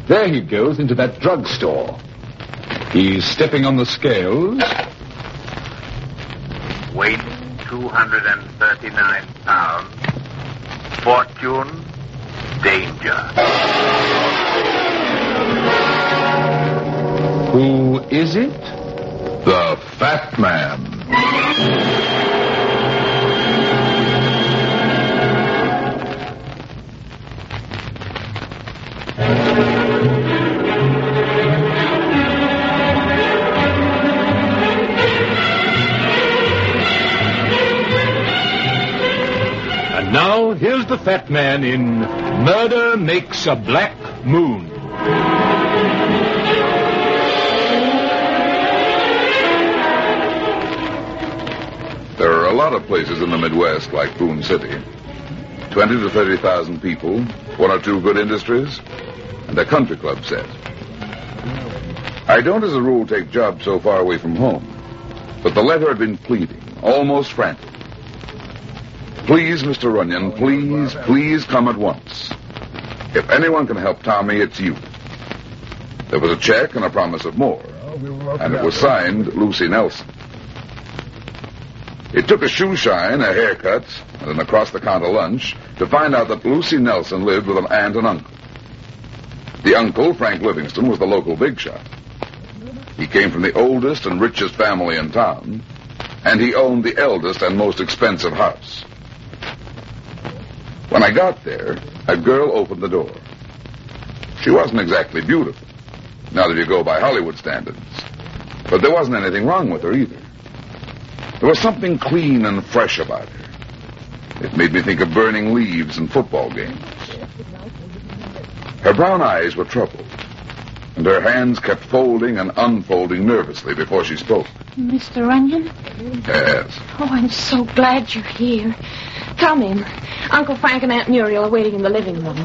There he goes into that drugstore. He's stepping on the scales. Weight 239 pounds. Fortune, danger. Who is it? The Fat Man. And now, here's the Fat Man in Murder Makes a Black Moon. There are a lot of places in the Midwest like Boone City. 20 to 30,000 people, one or two good industries, and a country club set. I don't as a rule take jobs so far away from home, but the letter had been pleading, almost frantic. Please, Mr. Runyon, please come at once. If anyone can help Tommy, it's you. There was a check and a promise of more, and it was signed Lucy Nelson. It took a shoe shine, a haircut, and an across-the-counter lunch to find out that Lucy Nelson lived with an aunt and uncle. The uncle, Frank Livingston, was the local big shot. He came from the oldest and richest family in town, and he owned the eldest and most expensive house. When I got there, a girl opened the door. She wasn't exactly beautiful, not if you go by Hollywood standards, but there wasn't anything wrong with her either. There was something clean and fresh about her. It made me think of burning leaves and football games. Her brown eyes were troubled, and her hands kept folding and unfolding nervously before she spoke. Mr. Runyon? Yes. Oh, I'm so glad you're here. Come in. Uncle Frank and Aunt Muriel are waiting in the living room.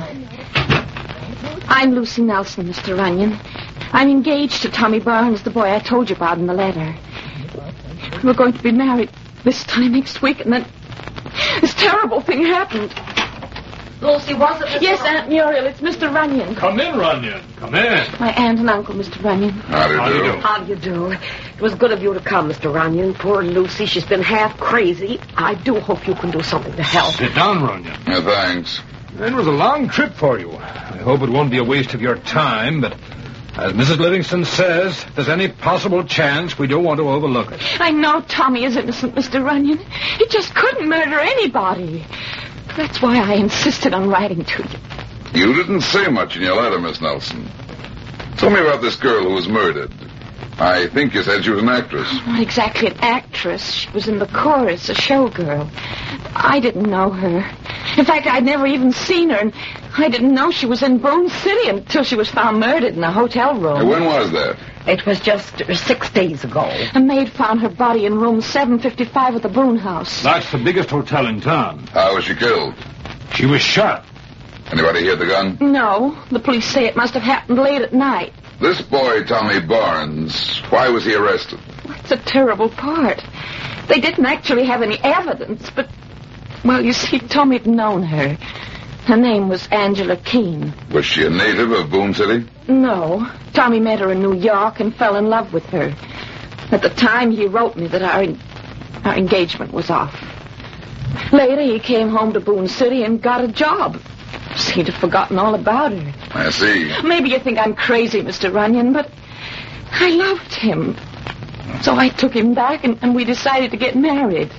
I'm Lucy Nelson, Mr. Runyon. I'm engaged to Tommy Barnes, the boy I told you about in the letter. We're going to be married this time next week, and then this terrible thing happened. Lucy, was it Mr. Yes, Aunt Muriel, it's Mr. Runyon. Come in, Runyon. Come in. My aunt and uncle, Mr. Runyon. How do you do? How do you do? It was good of you to come, Mr. Runyon. Poor Lucy, she's been half crazy. I do hope you can do something to help. Sit down, Runyon. Yeah, thanks. It was a long trip for you. I hope it won't be a waste of your time, but as Mrs. Livingston says, if there's any possible chance, we don't want to overlook it. I know Tommy is innocent, Mr. Runyon. He just couldn't murder anybody. That's why I insisted on writing to you. You didn't say much in your letter, Miss Nelson. Tell me about this girl who was murdered. I think you said she was an actress. Not exactly an actress. She was in the chorus, a showgirl. I didn't know her. In fact, I'd never even seen her, and I didn't know she was in Boone City until she was found murdered in a hotel room. Hey, when was that? It was just 6 days ago. A maid found her body in room 755 at the Boone house. That's the biggest hotel in town. How was she killed? She was shot. Anybody hear the gun? No. The police say it must have happened late at night. This boy, Tommy Barnes, why was he arrested? That's a terrible part. They didn't actually have any evidence, but, well, you see, Tommy'd known her. Her name was Angela Keene. Was she a native of Boone City? No. Tommy met her in New York and fell in love with her. At the time, he wrote me that our engagement was off. Later, he came home to Boone City and got a job. Seemed to have forgotten all about her. I see. Maybe you think I'm crazy, Mr. Runyon, but I loved him. So I took him back, and we decided to get married.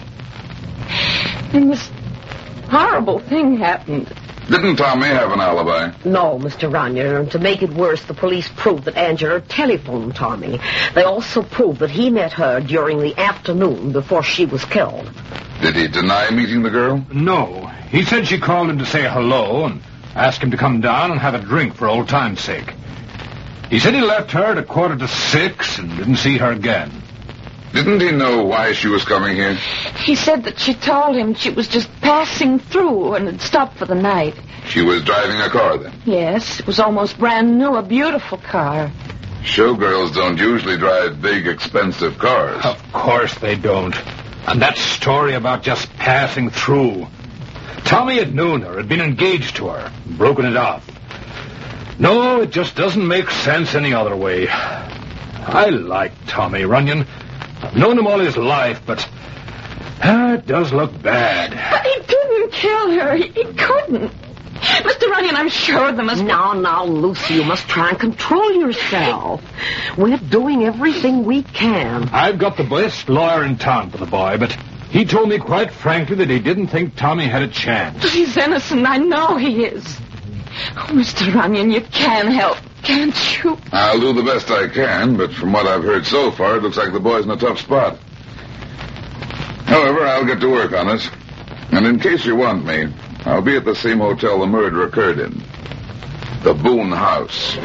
And this horrible thing happened. Didn't Tommy have an alibi? No, Mr. Runyon. And to make it worse, the police proved that Angela telephoned Tommy. They also proved that he met her during the afternoon before she was killed. Did he deny meeting the girl? No. He said she called him to say hello and asked him to come down and have a drink for old time's sake. He said he left her at 5:45 and didn't see her again. Didn't he know why she was coming here? He said that she told him she was just passing through and had stopped for the night. She was driving a car then? Yes, it was almost brand new, a beautiful car. Showgirls don't usually drive big, expensive cars. Of course they don't. And that story about just passing through. Tommy had known her, had been engaged to her, broken it off. No, it just doesn't make sense any other way. I like Tommy Runyon. I've known him all his life, but it does look bad. But he didn't kill her. He couldn't. Mr. Runyon, I'm sure there must be... Now, Lucy, you must try and control yourself. We're doing everything we can. I've got the best lawyer in town for the boy, but he told me quite frankly that he didn't think Tommy had a chance. He's innocent. I know he is. Oh, Mr. Runyon, you can help, can't you? I'll do the best I can, but from what I've heard so far, it looks like the boy's in a tough spot. However, I'll get to work on it. And in case you want me, I'll be at the same hotel the murder occurred in. The Boone House.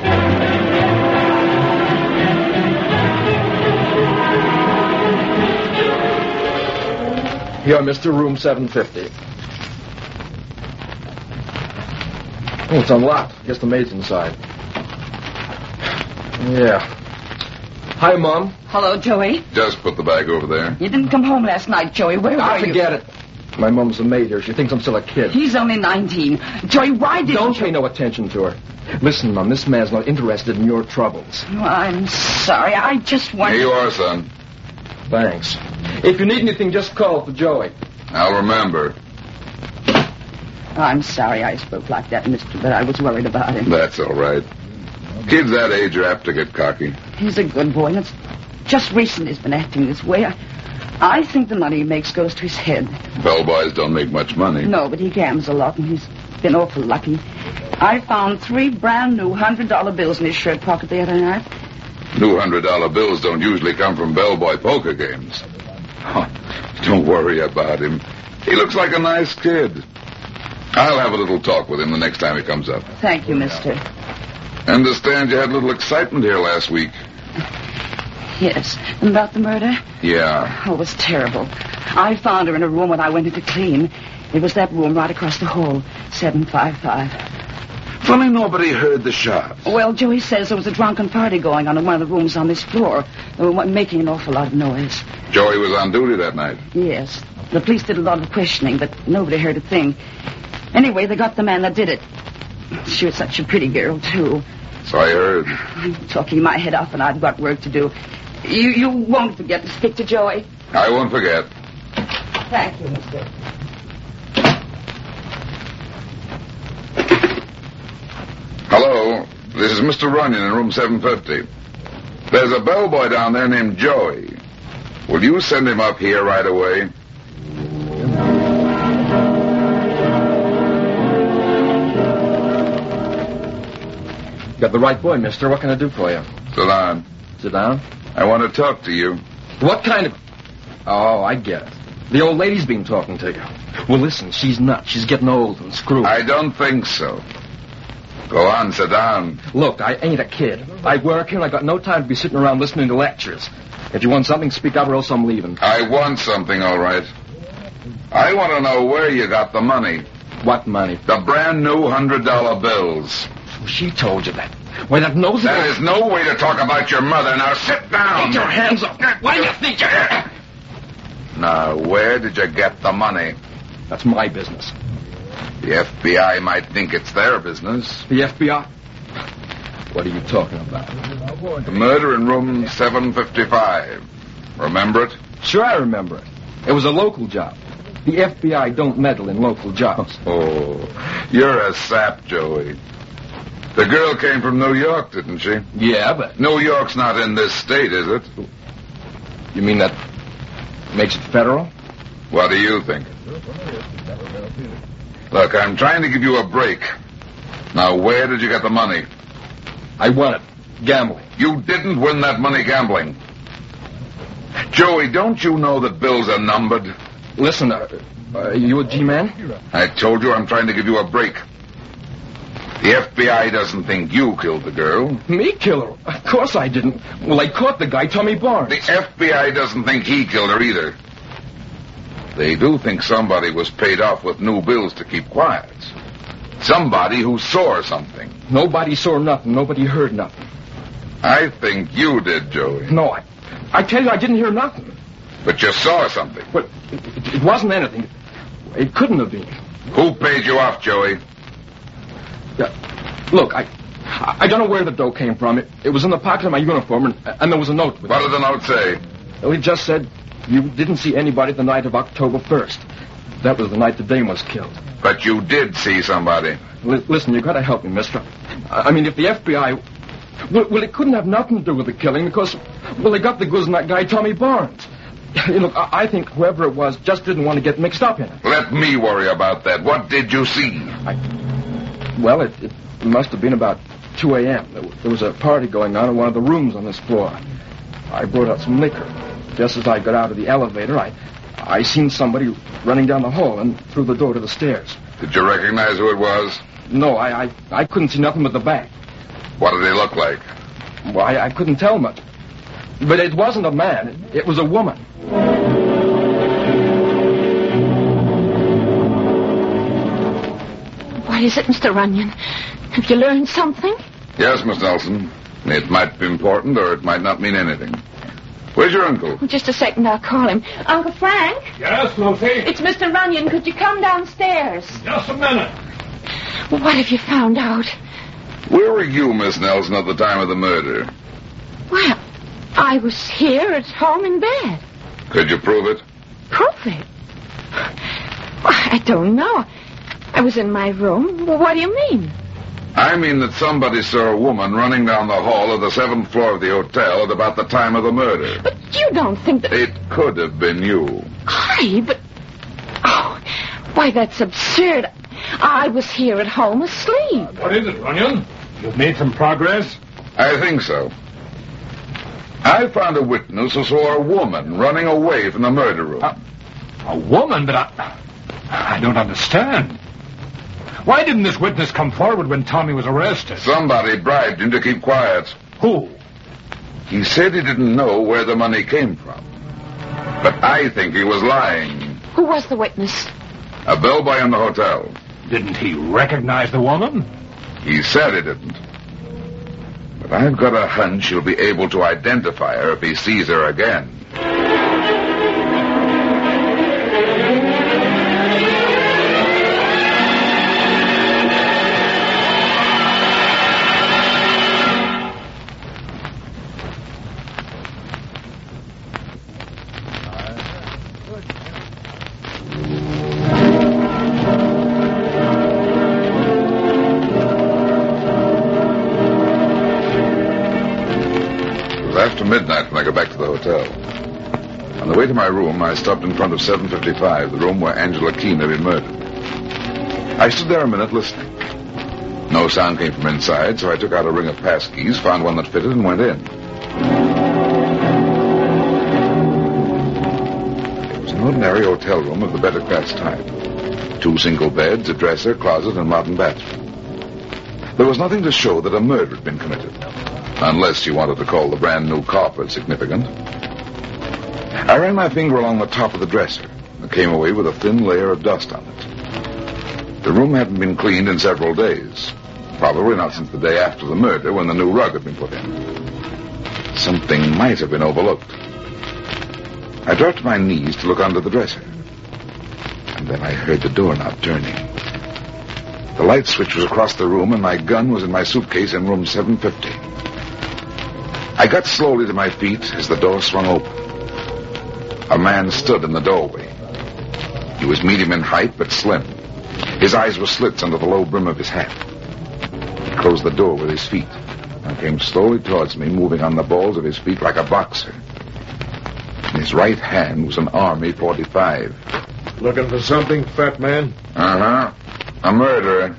Here, Mr. Room 750. Oh, it's unlocked. Guess the maid's inside. Yeah. Hi, Mom. Hello, Joey. Just put the bag over there. You didn't come home last night, Joey. Where were you? Forget it. My mom's the maid here. She thinks I'm still a kid. He's only 19. Joey, why didn't Don't you... pay no attention to her. Listen, Mom, this man's not interested in your troubles. Oh, I'm sorry. I just want... Here you are, son. Thanks. If you need anything, just call for Joey. I'll remember. I'm sorry I spoke like that, mister, but I was worried about him. That's all right. Kids that age are apt to get cocky. He's a good boy, and it's just recently he's been acting this way. I think the money he makes goes to his head. Bellboys don't make much money. No, but he gambles a lot, and he's been awful lucky. I found 3 brand new $100 bills in his shirt pocket the other night. New $100 bills don't usually come from bellboy poker games. Oh, don't worry about him. He looks like a nice kid. I'll have a little talk with him the next time he comes up. Thank you, mister. Understand you had a little excitement here last week. Yes. And about the murder? Yeah. Oh, it was terrible. I found her in a room when I went in to clean. It was that room right across the hall, 755. Funny nobody heard the shot. Well, Joey says there was a drunken party going on in one of the rooms on this floor. They were making an awful lot of noise. Joey was on duty that night. Yes. The police did a lot of questioning, but nobody heard a thing. Anyway, they got the man that did it. She was such a pretty girl, too. So I heard. I'm talking my head off, and I've got work to do. You won't forget to speak to Joey? I won't forget. Thank you, mister. Hello. This is Mr. Runyon in room 750. There's a bellboy down there named Joey. Will you send him up here right away? Got the right boy, mister. What can I do for you? Sit down. Sit down. I want to talk to you. What kind of... Oh, I get it. The old lady's been talking to you. Well, listen, she's nuts. She's getting old and screwed. I don't think so. Go on, sit down. Look, I ain't a kid. I work here, and I got no time to be sitting around listening to lectures. If you want something, speak up or else I'm leaving. I want something, all right. I want to know where you got the money. What money? The brand new $100 bills. She told you that. Why, that knows That is no way to talk about your mother. Now sit down. Get your hands up. What do you think you're... Now, where did you get the money? That's my business. The FBI might think it's their business. The FBI? What are you talking about? The murder in room 755. Remember it? Sure, I remember it. It was a local job. The FBI don't meddle in local jobs. Oh, you're a sap, Joey. The girl came from New York, didn't she? Yeah, but... New York's not in this state, is it? You mean that makes it federal? What do you think? Look, I'm trying to give you a break. Now, where did you get the money? I won it. Gambling. You didn't win that money gambling. Joey, don't you know that bills are numbered? Listen, you a G-man? I told you I'm trying to give you a break. The FBI doesn't think you killed the girl. Me kill her? Of course I didn't. Well, I caught the guy, Tommy Barnes. The FBI doesn't think he killed her either. They do think somebody was paid off with new bills to keep quiet. Somebody who saw something. Nobody saw nothing. Nobody heard nothing. I think you did, Joey. No, I tell you, I didn't hear nothing. But you saw something. But it wasn't anything. It couldn't have been. Who paid you off, Joey? Yeah. Look, I don't know where the dough came from. It was in the pocket of my uniform, and there was a note with What it. did the note say? Well, it just said, you didn't see anybody the night of October 1st. That was the night the dame was killed. But you did see somebody. Listen, you got to help me, mister. I mean, if the FBI... Well, it couldn't have nothing to do with the killing because, well, they got the goods on that guy, Tommy Barnes. Look, I think whoever it was just didn't want to get mixed up in it. Let me worry about that. What did you see? Well, it must have been about 2 a.m. There was a party going on in one of the rooms on this floor. I brought out some liquor. Just as I got out of the elevator, I seen somebody running down the hall and through the door to the stairs. Did you recognize who it was? No, I couldn't see nothing but the back. What did he look like? Well, I couldn't tell much. But it wasn't a man. It was a woman. What is it, Mr. Runyon? Have you learned something? Yes, Miss Nelson. It might be important or it might not mean anything. Where's your uncle? Oh, just a second, I'll call him. Uncle Frank? Yes, Lucy? It's Mr. Runyon. Could you come downstairs? Just a minute. Well, what have you found out? Where were you, Miss Nelson, at the time of the murder? Well, I was here at home in bed. Could you prove it? Prove it? Well, I don't know. I was in my room. Well, what do you mean? I mean that somebody saw a woman running down the hall of the 7th floor of the hotel at about the time of the murder. But you don't think that... It could have been you. But... Oh, why, that's absurd. I was here at home asleep. What is it, Runyon? You've made some progress? I think so. I found a witness who saw a woman running away from the murder room. A woman? But I don't understand. Why didn't this witness come forward when Tommy was arrested? Somebody bribed him to keep quiet. Who? He said he didn't know where the money came from. But I think he was lying. Who was the witness? A bellboy in the hotel. Didn't he recognize the woman? He said he didn't. But I've got a hunch he'll be able to identify her if he sees her again. After midnight when I got back to the hotel. On the way to my room, I stopped in front of 755, the room where Angela Keene had been murdered. I stood there a minute listening. No sound came from inside, so I took out a ring of passkeys, found one that fitted, and went in. It was an ordinary hotel room of the better class type. 2 single beds, a dresser, closet, and modern bathroom. There was nothing to show that a murder had been committed. Unless you wanted to call the brand new carpet significant. I ran my finger along the top of the dresser and came away with a thin layer of dust on it. The room hadn't been cleaned in several days. Probably not since the day after the murder when the new rug had been put in. Something might have been overlooked. I dropped to my knees to look under the dresser. And then I heard the doorknob turning. The light switch was across the room and my gun was in my suitcase in room 750. I got slowly to my feet as the door swung open. A man stood in the doorway. He was medium in height, but slim. His eyes were slits under the low brim of his hat. He closed the door with his feet and came slowly towards me, moving on the balls of his feet like a boxer. In his right hand was an Army .45. Looking for something, fat man? Uh-huh. A murderer.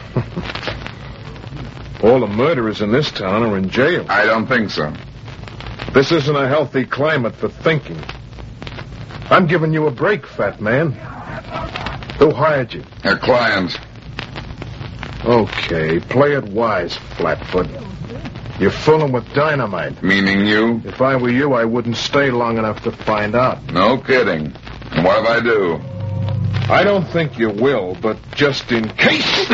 All the murderers in this town are in jail. I don't think so. This isn't a healthy climate for thinking. I'm giving you a break, fat man. Who hired you? A client. Okay, play it wise, Flatfoot. You're fooling with dynamite. Meaning you? If I were you, I wouldn't stay long enough to find out. No kidding. And what if I do? I don't think you will, but just in case...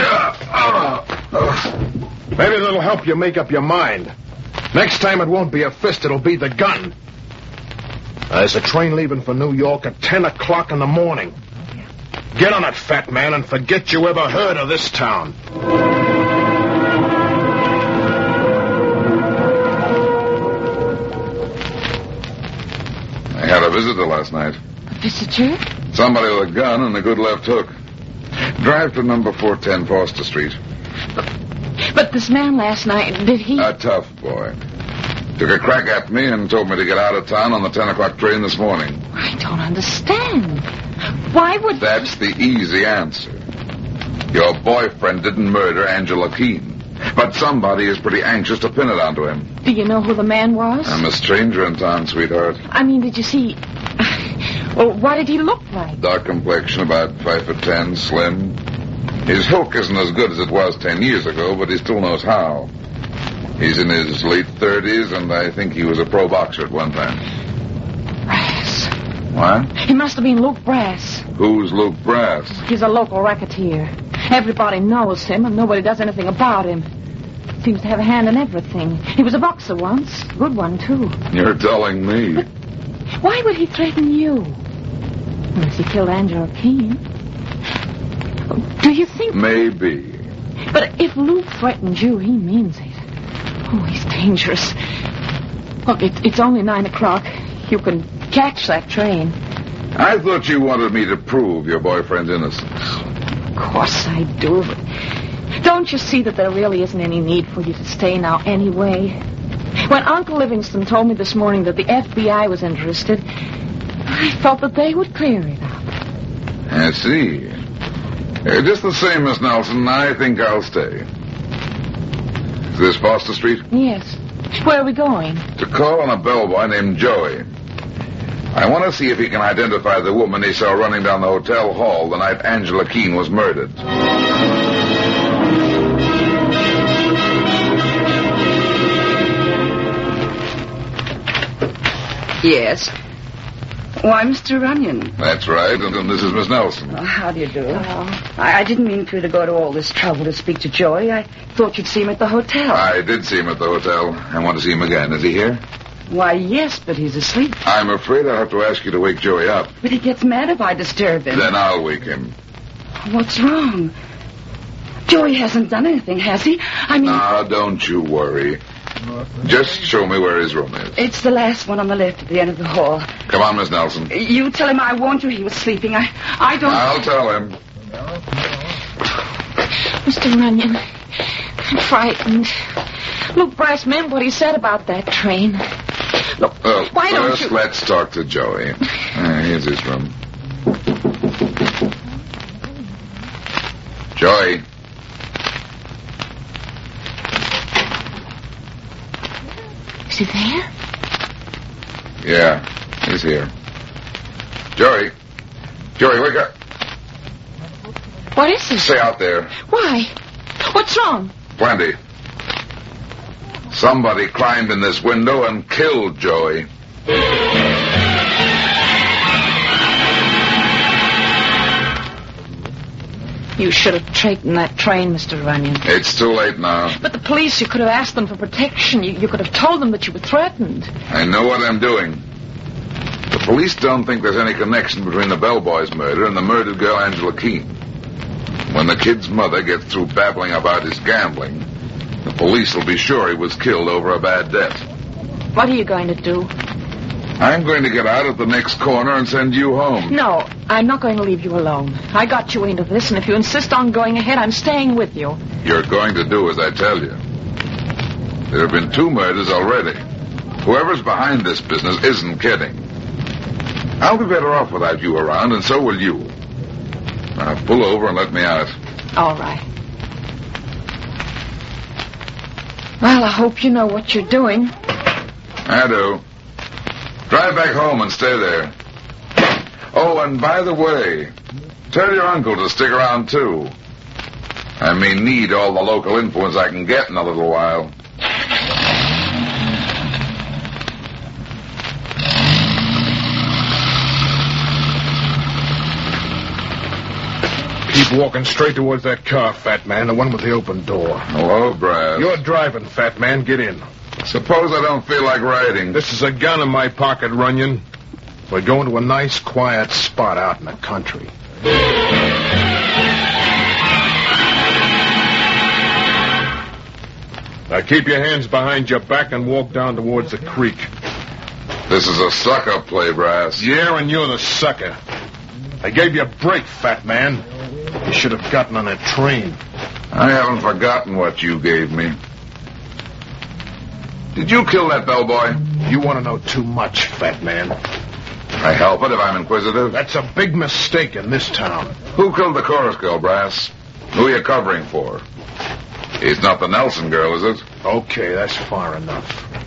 Maybe that'll help you make up your mind. Next time it won't be a fist, it'll be the gun. There's a train leaving for New York at 10 o'clock in the morning. Get on it, fat man, and forget you ever heard of this town. had a visitor last night. A visitor? Somebody with a gun and a good left hook. Drive to number 410 Foster Street. But this man last night, did he... A tough boy. Took a crack at me and told me to get out of town on the 10 o'clock train this morning. I don't understand. Why would... That's the easy answer. Your boyfriend didn't murder Angela Keene. But somebody is pretty anxious to pin it onto him. Do you know who the man was? I'm a stranger in town, sweetheart. I mean, did you see... Well, what did he look like? Dark complexion, about 5'10", slim. His hook isn't as good as it was 10 years ago, but he still knows how. He's in his late 30s, and I think he was a pro boxer at one time. Brass. What? He must have been Luke Brass. Who's Luke Brass? He's a local racketeer. Everybody knows him, and nobody does anything about him. Seems to have a hand in everything. He was a boxer once. Good one, too. You're telling me. But why would he threaten you? Unless he killed Angela Keene. Do you think... Maybe. But if Luke threatened you, he means it. Oh, he's dangerous. Look, it's only 9 o'clock. You can catch that train. I thought you wanted me to prove your boyfriend's innocent. Of course I do, but don't you see that there really isn't any need for you to stay now anyway? When Uncle Livingston told me this morning that the FBI was interested, I felt that they would clear it up. I see. Just the same, Miss Nelson, I think I'll stay. Is this Foster Street? Yes. Where are we going? To call on a bellboy named Joey. I want to see if he can identify the woman he saw running down the hotel hall the night Angela Keene was murdered. Yes. Why, Mr. Runyon. That's right, and this is Miss Nelson. Oh, how do you do? I didn't mean for you to go to all this trouble to speak to Joey. I thought you'd see him at the hotel. I did see him at the hotel. I want to see him again. Is he here? Why, yes, but he's asleep. I'm afraid I'll have to ask you to wake Joey up. But he gets mad if I disturb him. Then I'll wake him. What's wrong? Joey hasn't done anything, has he? I mean... Now, don't you worry. Just show me where his room is. It's the last one on the left at the end of the hall. Come on, Miss Nelson. You tell him I warned you he was sleeping. I don't... I'll tell him. Mr. Runyon, I'm frightened. Luke Brass meant what he said about that train. Look, why don't first you... let's talk to Joey. Here's his room. Joey. Is he there? Yeah, he's here. Joey. Joey, wake up. What is it? Stay out there. Why? What's wrong? Plenty. Somebody climbed in this window and killed Joey. You should have taken that train, Mr. Runyon. It's too late now. But the police, you could have asked them for protection. You could have told them that you were threatened. I know what I'm doing. The police don't think there's any connection between the bellboy's murder and the murdered girl Angela Keene. When the kid's mother gets through babbling about his gambling, the police will be sure he was killed over a bad debt. What are you going to do? I'm going to get out at the next corner and send you home. No, I'm not going to leave you alone. I got you into this, and if you insist on going ahead, I'm staying with you. You're going to do as I tell you. There have been 2 murders already. Whoever's behind this business isn't kidding. I'll be better off without you around, and so will you. Now, pull over and let me out. All right. Well, I hope you know what you're doing. I do. Drive back home and stay there. Oh, and by the way, tell your uncle to stick around, too. I may need all the local influence I can get in a little while. Keep walking straight towards that car, fat man, the one with the open door. Hello, Brad. You're driving, fat man. Get in. Suppose I don't feel like riding. This is a gun in my pocket, Runyon. We're going to a nice, quiet spot out in the country. Now keep your hands behind your back and walk down towards the creek. This is a suck-up play, Brass. Yeah, and you're the sucker. I gave you a break, fat man. You should have gotten on that train. I haven't forgotten what you gave me. Did you kill that bellboy? You want to know too much, fat man. I help it if I'm inquisitive. That's a big mistake in this town. Who killed the chorus girl, Brass? Who are you covering for? He's not the Nelson girl, is it? Okay, that's far enough.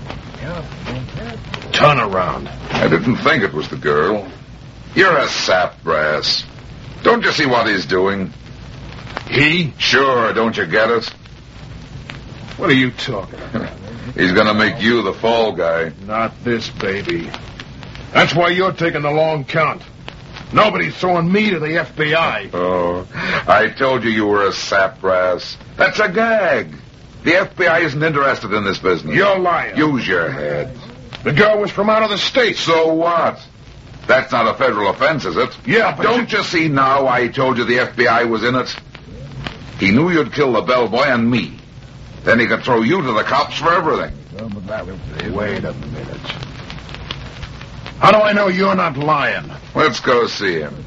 Turn around. I didn't think it was the girl. You're a sap, Brass. Don't you see what he's doing? He? Sure, don't you get it? What are you talking about? He's gonna make you the fall guy. Not this, baby. That's why you're taking the long count. Nobody's throwing me to the FBI. Oh, I told you were a sap, Brass. That's a gag. The FBI isn't interested in this business. You're lying. Use your head. The girl was from out of the States. So what? That's not a federal offense, is it? Yeah, but... Don't you see now I told you the FBI was in it? He knew you'd kill the bellboy and me. Then he could throw you to the cops for everything. Wait a minute. How do I know you're not lying? Let's go see him.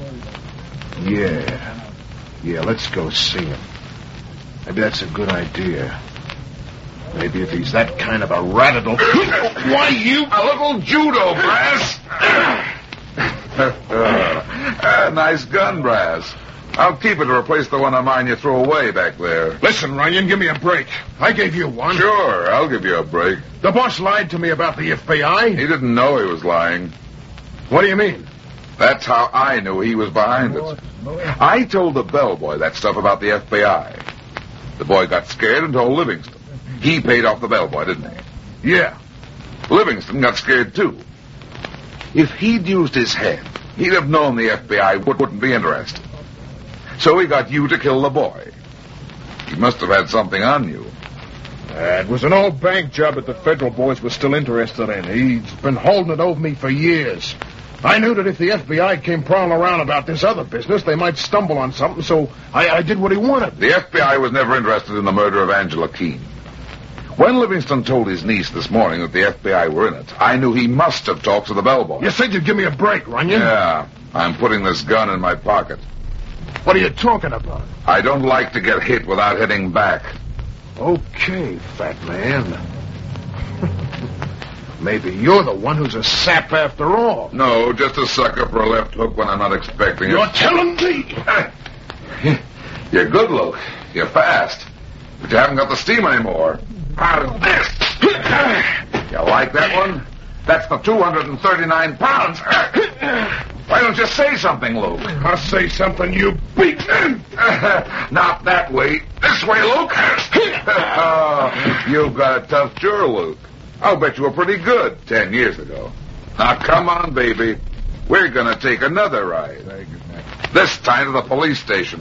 Yeah, let's go see him. Maybe that's a good idea. Maybe if he's that kind of a rat, it'll... Why, you... A little judo, Brass. Nice gun, Brass. I'll keep it to replace the one of mine you threw away back there. Listen, Runyon, give me a break. I gave you one. Sure, I'll give you a break. The boss lied to me about the FBI. He didn't know he was lying. What do you mean? That's how I knew he was behind it. I told the bellboy that stuff about the FBI. The boy got scared and told Livingston. He paid off the bellboy, didn't he? Yeah. Livingston got scared, too. If he'd used his head, he'd have known the FBI wouldn't be interested. So he got you to kill the boy. He must have had something on you. It was an old bank job that the federal boys were still interested in. He's been holding it over me for years. I knew that if the FBI came prowling around about this other business, they might stumble on something, so I did what he wanted. The FBI was never interested in the murder of Angela Keene. When Livingston told his niece this morning that the FBI were in it, I knew he must have talked to the bellboy. You said you'd give me a break, Runyon. Yeah, I'm putting this gun in my pocket. What are you talking about? I don't like to get hit without hitting back. Okay, fat man. Maybe you're the one who's a sap after all. No, just a sucker for a left hook when I'm not expecting it. You're telling me? You're good, Luke. You're fast. But you haven't got the steam anymore. How's this? You like that one? That's the 239 pounds. Why don't you say something, Luke? I'll say something, you beat. Not that way. This way, Luke. You've got a tough jaw, Luke. I'll bet you were pretty good 10 years ago. Now, come on, baby. We're going to take another ride. This time to the police station.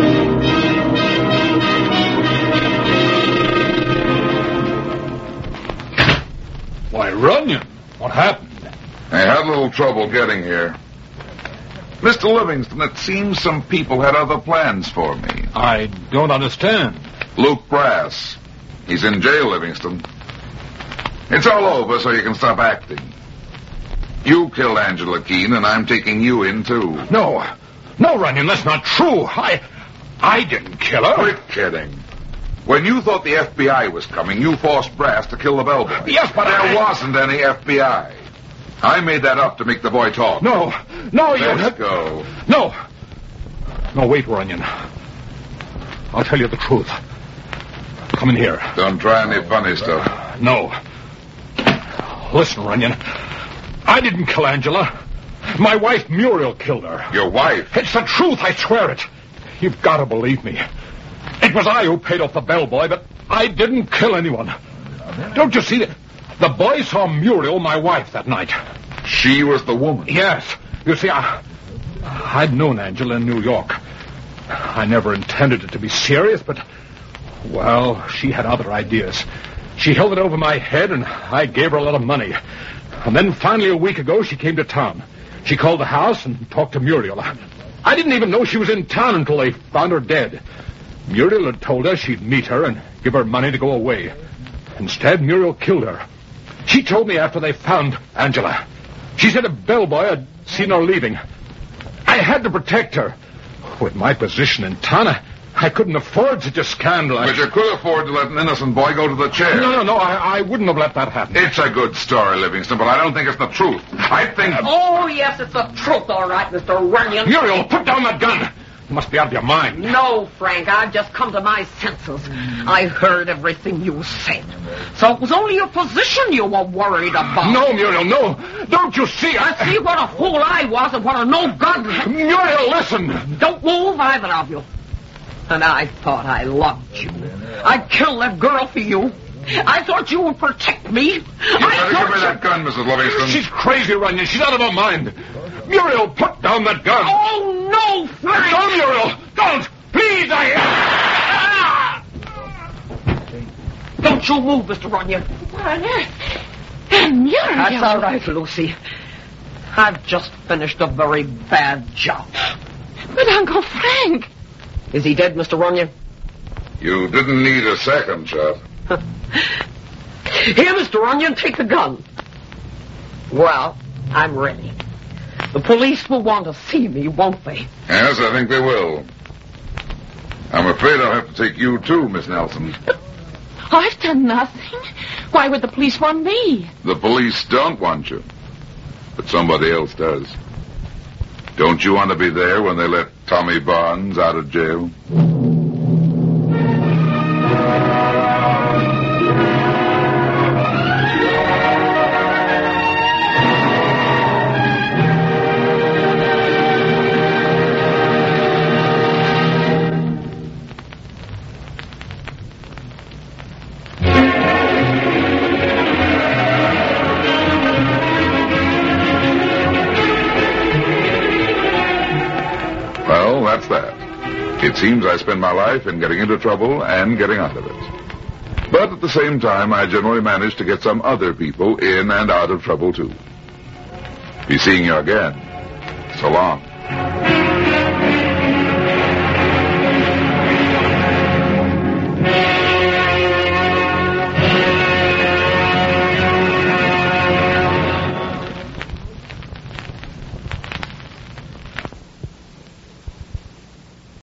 Why, Runyon, what happened? I had a little trouble getting here. Mr. Livingston, it seems some people had other plans for me. I don't understand. Luke Brass. He's in jail, Livingston. It's all over, so you can stop acting. You killed Angela Keene, and I'm taking you in, too. No, Runyon, that's not true. I didn't kill her. Quit kidding. When you thought the FBI was coming, you forced Brass to kill the bellboy. Yes, but there wasn't any FBI. I made that up to make the boy talk. No, Let's go. No, wait, Runyon. I'll tell you the truth. Come in here. Don't try any funny stuff. No. Listen, Runyon. I didn't kill Angela. My wife, Muriel, killed her. Your wife? It's the truth, I swear it. You've got to believe me. It was I who paid off the bellboy, but I didn't kill anyone. Don't you see? The boy saw Muriel, my wife, that night. She was the woman? Yes. You see, I'd known Angela in New York. I never intended it to be serious, but, well, she had other ideas. She held it over my head, and I gave her a lot of money. And then finally a week ago, she came to town. She called the house and talked to Muriel. I didn't even know she was in town until they found her dead. Muriel had told her she'd meet her and give her money to go away. Instead, Muriel killed her. She told me after they found Angela. She said a bellboy had seen her leaving. I had to protect her. With my position in town, I couldn't afford such a scandal. But you could afford to let an innocent boy go to the chair. No, I wouldn't have let that happen. It's a good story, Livingston, but I don't think it's the truth. I think... Oh, yes, it's the truth, all right, Mr. Runyon. Muriel, put down that gun. You must be out of your mind. No, Frank, I've just come to my senses. I heard everything you said. So it was only your position you were worried about. No, Muriel, no. Don't you see? I see what a fool I was and what a no-good... Muriel, listen. Don't move, either of you. And I thought I loved you. I'd kill that girl for you. I thought you would protect me. You better give me that gun, Mrs. Livingston. She's crazy, Runyon. She's out of her mind. Muriel, put down that gun. Oh, no, Frank! Don't, Muriel! Don't! Please, Don't you move, Mr. Runyon. What on earth? Muriel! That's all right, Lucy. I've just finished a very bad job. But Uncle Frank... Is he dead, Mr. Runyon? You didn't need a second shot. Here, Mr. Runyon, take the gun. Well, I'm ready. The police will want to see me, won't they? Yes, I think they will. I'm afraid I'll have to take you too, Miss Nelson. I've done nothing. Why would the police want me? The police don't want you, but somebody else does. Don't you want to be there when they let Tommy Barnes out of jail? Well, that's that. It seems I spend my life in getting into trouble and getting out of it. But at the same time, I generally manage to get some other people in and out of trouble, too. Be seeing you again. So long.